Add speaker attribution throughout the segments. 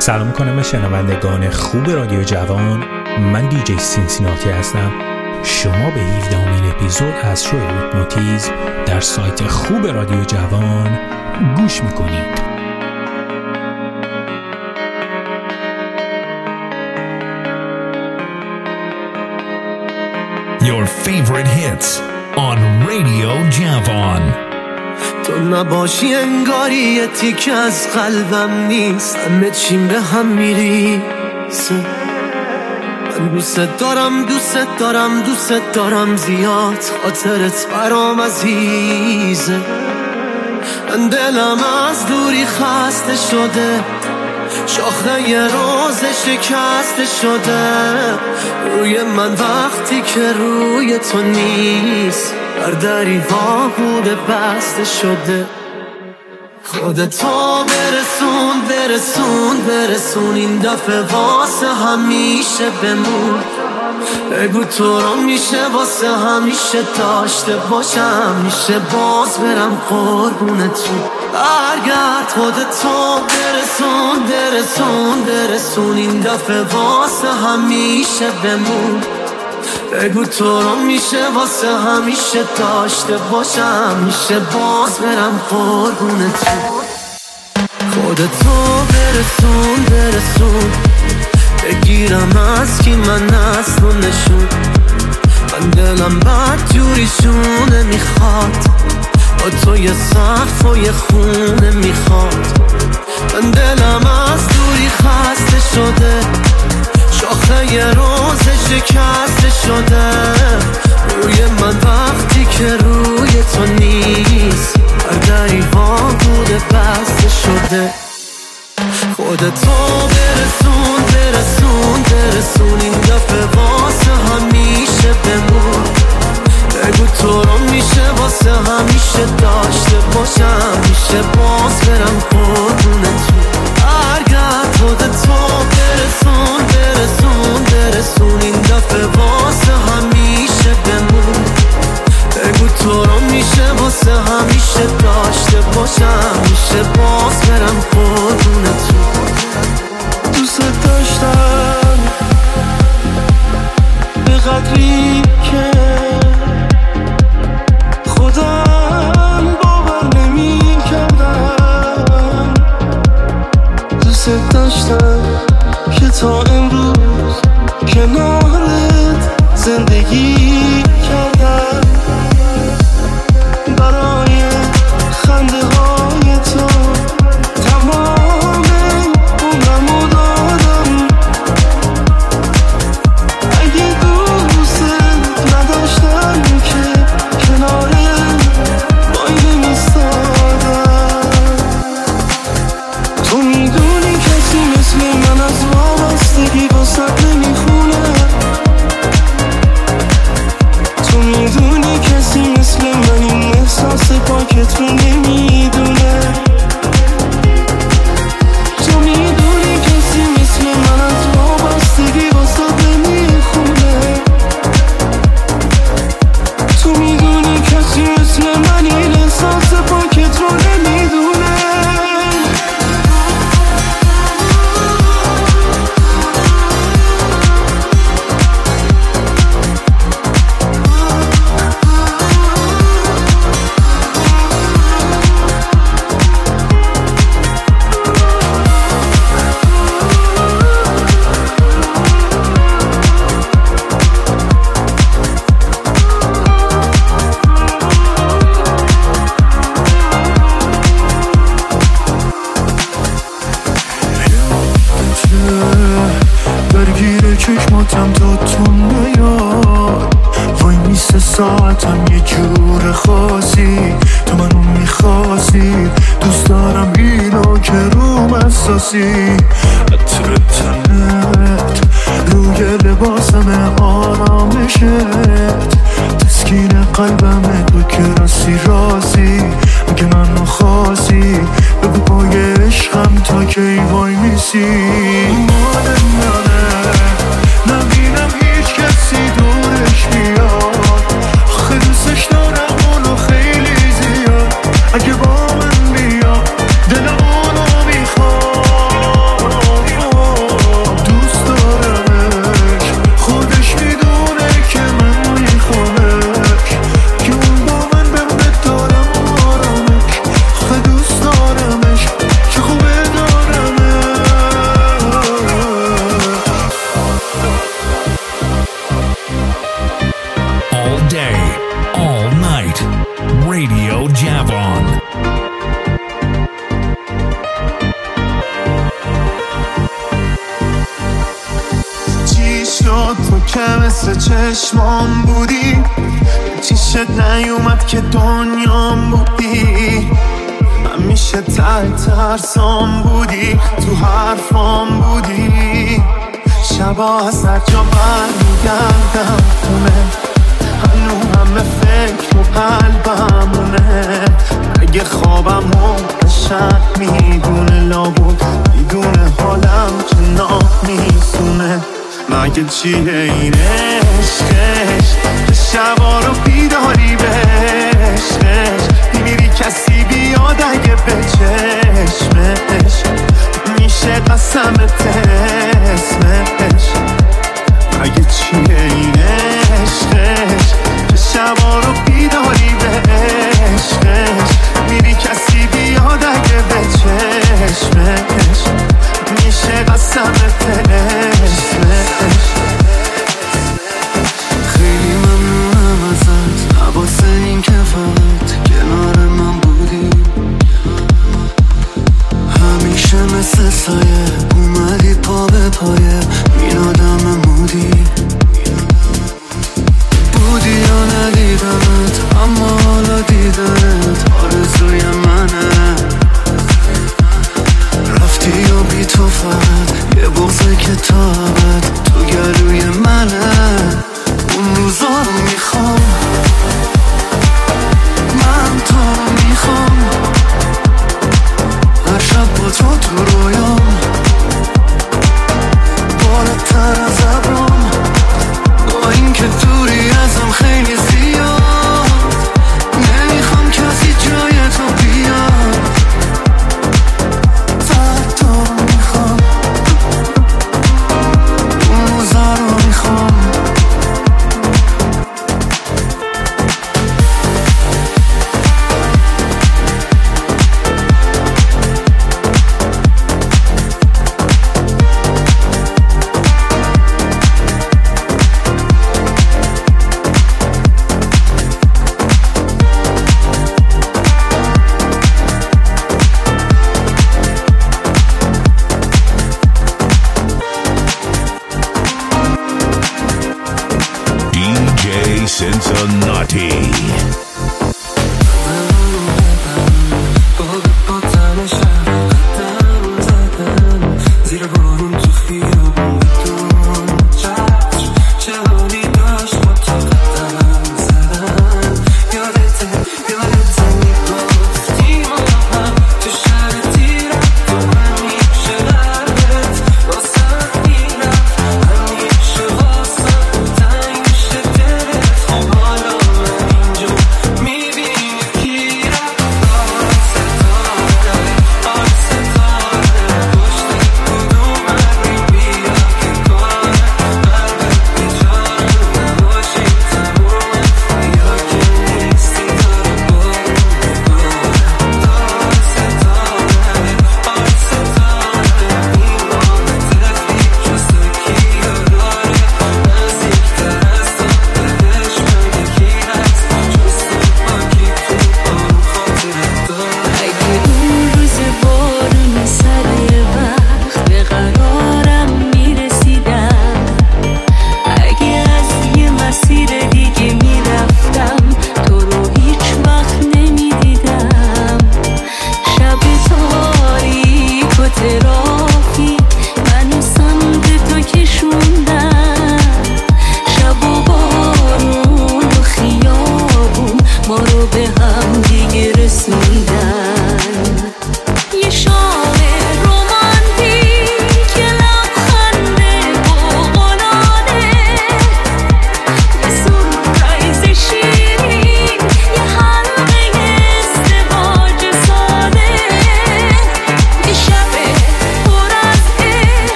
Speaker 1: سلام میکنم به شنوندگان خوب رادیو جوان. من دیجی سینسیناتی هستم. شما به 17مین اپیزود از شو هیپنوتیزم در سایت خوب رادیو جوان گوش میکنید.
Speaker 2: Your favorite hits on Radio Javan.
Speaker 3: تو نباشی انگاری یه تیکه از قلبم نیست، همه چیم به هم میریزه. من دوست دارم زیاد، خاطرت برام عزیزه. من دلم از دوری خسته شده، شاخه یه روز شکسته شده. روی من وقتی که روی تو نیست، بر دریغا بوده بسته شده. خودتو برسون این دفعه واسه همیشه بمون. بگو تو رو میشه واسه همیشه داشته باشم، میشه باز برم قربونتون. برگرد خودتو برسون این دفعه واسه همیشه بمون. بگو تو رو میشه واسه همیشه داشته باشم، میشه باز برم قربونتون. خودتو برسون بگیرم از کی من اصلا نشون. من دلم بد جوریشونه میخواد، با تو یه سقف و یه خونه میخواد. من دلم از دوری خسته شده، شاخه یه روز شکسته شده. روی من وقتی که روی تو نیست، بر دریغا بوده بسته شده. خودتو برسون این دفعه واسه همیشه بمون. بگو تو رو میشه واسه همیشه داشته باشم، میشه باز برم قربونتون. برگرد خودتو برسون این دفعه واسه همیشه بمون. بگو تو رو میشه واسه همیشه داشته باشم، میشه باز برم قربونتون. دوست داشتم به قدری که خودم باور نمی کردم. دوست داشتم که تا امروز کنارت زندگی کردم. برای خنده های تو تمام عمرمو دادم. اگه دوست نداشتم که کنارت وای نمیستادم. تو میدونی کسی مثل من از وابستگی واسه نمیخونه. تو میدونی کسی مثل من این احساس پاکت رو نمیدونه. تو میدونی کسی مثل من از وابستگی واسه نمیخونه. تو میدونی کسی مثل من این احساس پاکت رو نمیدونه. درگیر چشماتم تا تو نیاد، وای میسه ساعتم یه جور خاصی. تو منو میخواستی، دوست دارم اینو که روم اساسی. عطر تنت روی لباسم آرامشت، تسکین قلبم تو که راستی اگه منو خواستی. بگو پای عشقم تا کی وای میسی. نبینم هیچ کسی دورش بیاد، آخه دوستش دارم اونو خیلی زیاد. اگه با من بیاد دل اونو میخواد. همیشه مثل چشمام بودی، چیشت نیومد که دنیام بودی، همیشه ترسام بودی، تو حرفام بودی. شبا از هر جا برمیگردم خونه، هنو همه فکر و قلبمونه. اگه خوابم و شب میدونه، لابد میدونه حالم که نام میسونه. مگه چیه این عشقش که شبا رو بیداری بهشش، میمیری کسی بیاد اگه به چشمش میشه قسمت اسمش. مگه چیه این عشقش که شبا رو بیداری بهشش، میری کسی بیاد اگه به چشمش میشه قسمت اسمش. خیلی ممنونم ازت، حواسه این که فقط کنار من بودی، همیشه مثل سایه اومدی پا به پایه این آدم مودی. بودی یا ندیدمت، اما حالا دیدنت آرزوی منه. رفتی یا بی تو فقط یه بغضه که تا ابد تو گلوی منه. اون روزا رو میخوام، من تو رو میخوام، هر شب با تو رویام.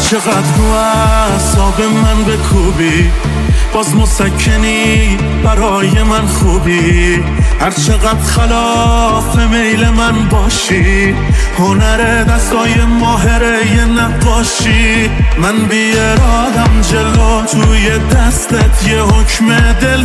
Speaker 4: چقدر رو اعصاب من بکوبی، باز مسکنی برای من خوبی. هر چقدر خلاف میل من باشی، هنر دستای ماهره یه نقاشی. من بی ارادم جلو توی دستت یه حکم دل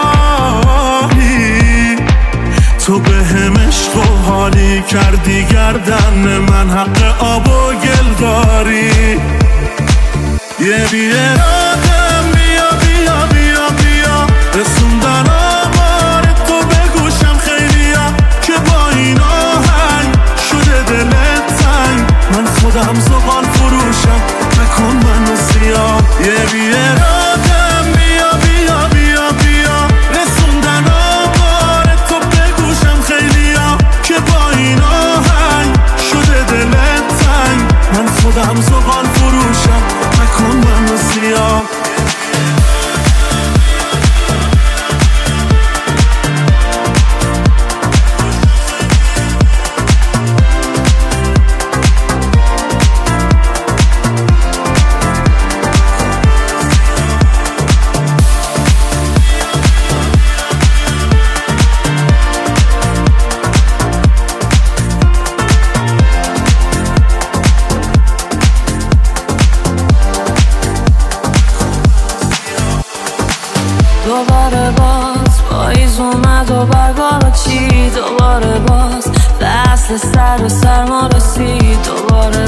Speaker 4: داری. تو به هم عشق و حالی کردی گردن من، حق آب و گل داری. یه بی ارادم بیا بیا بیا بیا، رسوندن آمار تو به گوشم خیلیا، که با این آهنگ شده دلت تنگ. من خودم زغال فروشم، نکن منو سیاه. یه بی ارادم بیا بیا بیا بیا، رسوندن آمار تو به گوشم خیلیا، که با این آهنگ شده دلت تنگ. من خودم زغال فروشم، نکن منو سیاه.
Speaker 5: دوباره باز پاییز اومد و برگارا چی، دوباره باز فصل سر و سرما رسید. دوباره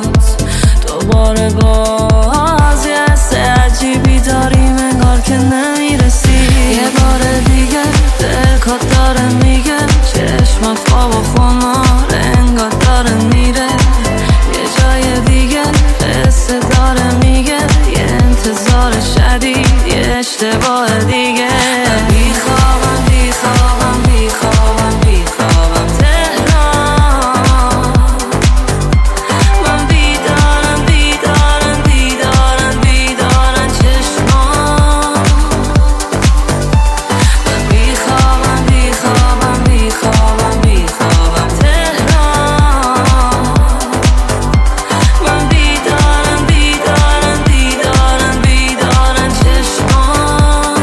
Speaker 5: باز یه حس عجیبی داریم انگار که نمیرسی. یه بار دیگه دل کات داره میگه، چشمات خواب و خمار انگار داره میره. یه جای دیگه قصه داره میگه، یه انتظار شدید، یه اشتباه دیگه. من بیخوابم تهران، من بیدارم چشمان. من بیخوابم تهران، من بیدارم چشمان.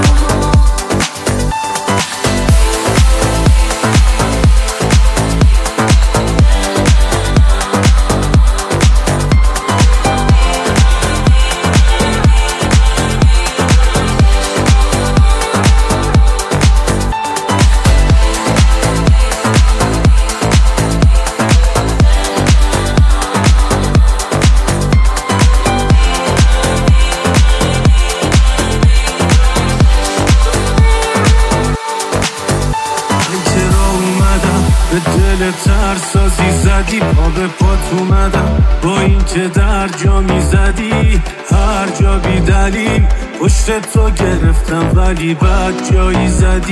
Speaker 4: ترسازی زدی، پا به پات اومدم با این که در جا میزدی. هر جا بی دلیل پشت تو گرفتم ولی بد جایی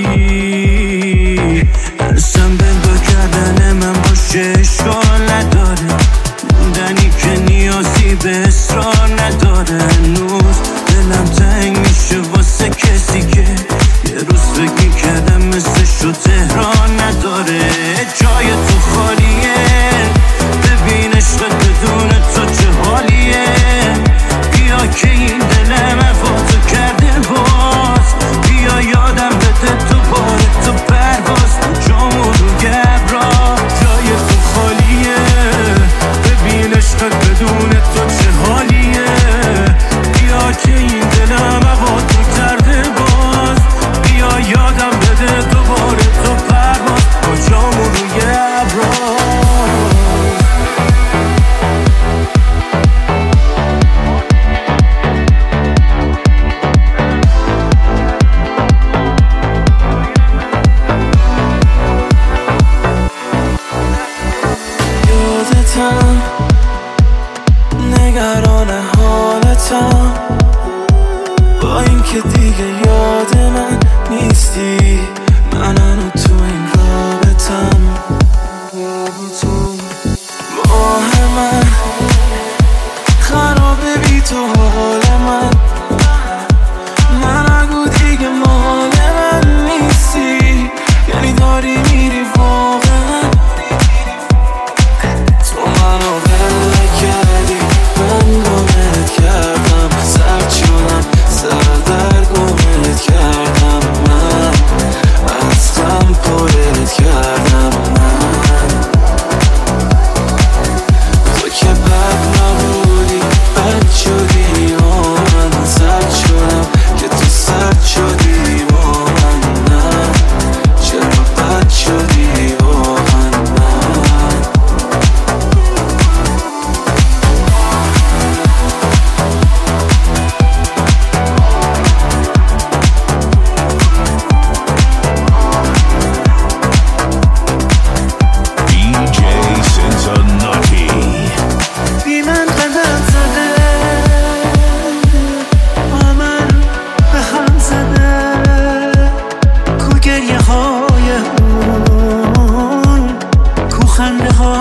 Speaker 4: زدی. ارسم بندار کردن من باشه اشکال نداره، موندنی که نیازی به اصرار نداره. هنوز دلم تنگ میشه واسه کسی که یه روز فکر میکردم مثلشو تهران نداره. جای تو خالیه، ببین عشقت بدون تو چه حالیه. بیا که این دلم افاتو کرده باز، بیا یادم بده تو بار تو پرواز. جامو رو گبرا، جای تو خالیه، ببین عشقت بدون تو چه حالیه. بیا که این دلم افاتو کرده باز، بیا یادم بده دوباره تو پرواز. با جامو روی ابرا
Speaker 3: یادتم، نگران حالتم، با این که دیگه یاد من نیستی. من هنو تو این رابطم، ماه من خرابه بی تو حال من. نگو دیگه مال من نیستی، یعنی داری میری واقعا. تو منو بله کردی، من گمت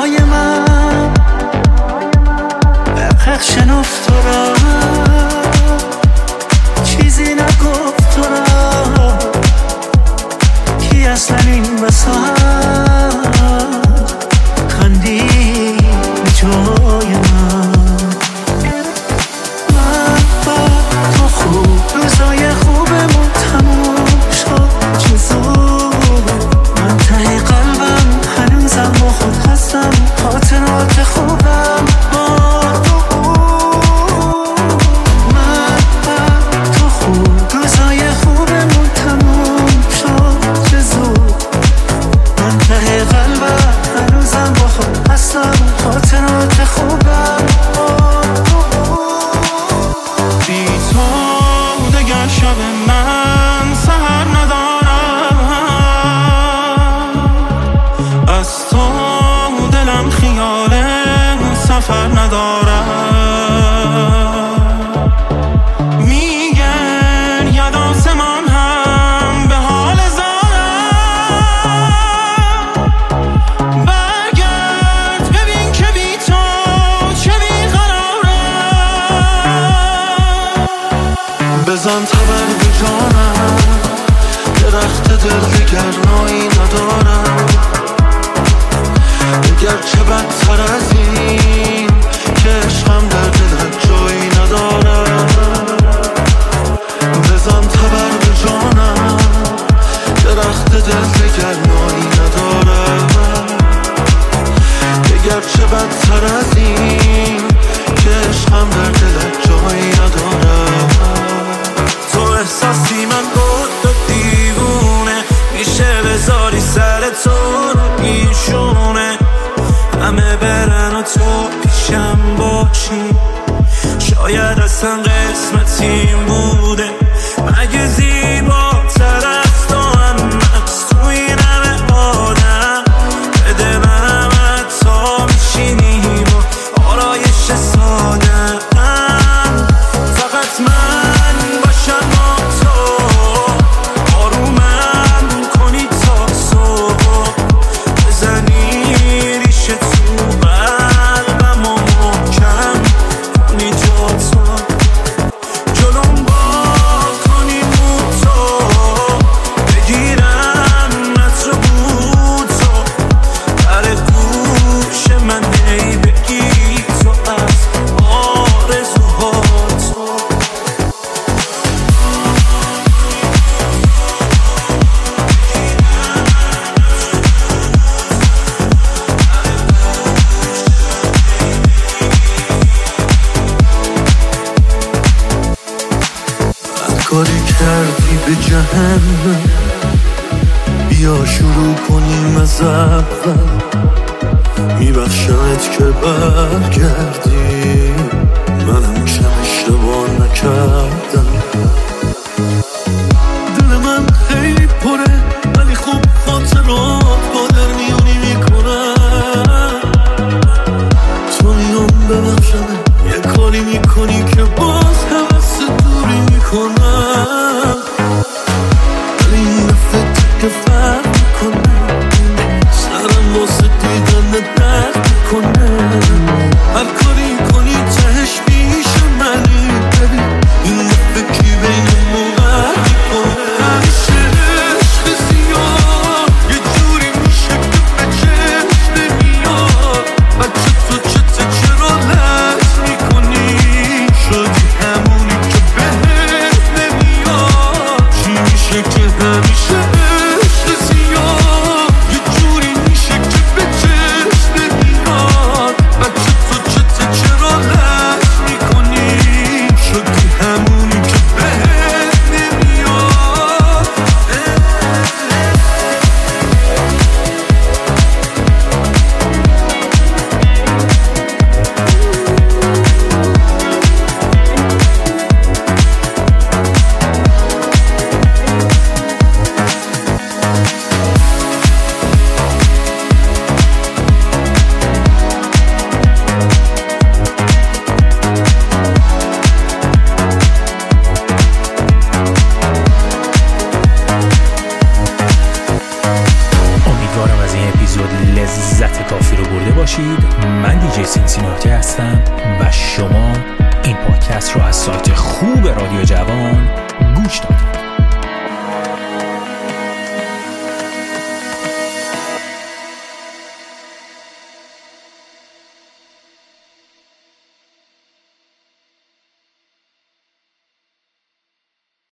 Speaker 3: صدای من بقیق شنفت تو را، چیزی نگفت تو را، کی اصلا این وسط خندی به جای من. من با تو خوب روزای خوبمون تموم شد چه زود، من ته قلبم هنوزم با خود هستم، خاطرات خوبم با تو. من با تو خوب روزای خوبمون تموم شد چه زود، من ته قلبم هنوزم با خود هستم، خاطرات خوبم با تو.
Speaker 4: بی تو دگر شب من سحر ندارم، از تو دلم خیال سفر ندارم. میگن ید آسمان هم به حال زارم، برگرد ببین که بی تو چه بیقرارم. بزن تبر به جانم، درخت دل دگر نایی ندارم، اگر چه بدتر از این که عشقم در دلت جایی ندارم. بزن تبر به جانم، درخت دل دگر نایی ندارم، اگر چه بدتر از این که عشقم در دلت جایی ندارم. تو احساسی من بود و دیوونه، میشه بذاری سر تو این شونه، همه برن و تو پیشم باشی، شاید اصلا قسمتیم بوده. مگه زیباتر از تو هم از تو این همه آدم، به دلم حتی میشینیم و آرایش سادم، فقط من باشم با تو، آرومم کنی تا صبح، بزنی ریشه تو قلبم و محکم کنی جا تو، جلوم با کنی مو تو، بگیرم نتر بود تو، در گوش من هی بگی تو از آرزوها تو.
Speaker 3: کاری کردی به جهنم، بیا شروع کنیم از اول، میبخشمت که برگردی، منم کم اشتباه نکردم. دل من خیلی پره ولی خوب خاطرات با در میونی میکنم، تو میام ببخشم یه کاری میکنی که باز حوث دوری میکنم، ولی این دفعه که فرق میکنه، سرم واسه دیدن درد میکنه، هر کاری کنی تهش پیش منی، ببین این دفعه کی بینمون قرد میکنه. همیشه عشق زیاد یه جوری میشه که به چشم نمیاد، بچه تو چرا لحظ میکنی، شدی همونی که بهت نمیاد، چی میشه که همیشه عشق زیاد یه جوری میشه که به چشم نمیاد،
Speaker 1: باشید. من دیجی سینسیناتی هستم و شما این پادکست رو از سایت خوب رادیو جوان گوش دادید.